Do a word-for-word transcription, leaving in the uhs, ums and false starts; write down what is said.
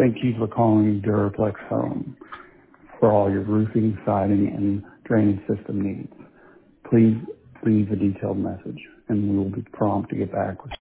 Thank you for calling Duraplex Home for all your roofing, siding, and drainage system needs. Please leave a detailed message, and we will be prompt to get back with you.